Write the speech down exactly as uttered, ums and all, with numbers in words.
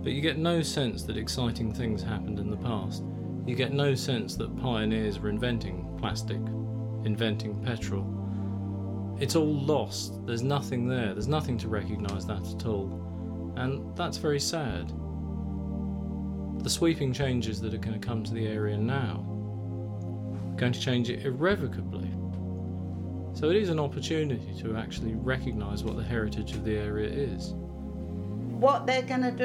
But you get no sense that exciting things happened in the past. You get no sense that pioneers were inventing plastic, inventing petrol. It's all lost. There's nothing there. There's nothing to recognise that at all. And that's very sad. The sweeping changes that are going to come to the area now are going to change it irrevocably. So it is an opportunity to actually recognise what the heritage of the area is. What they're going to do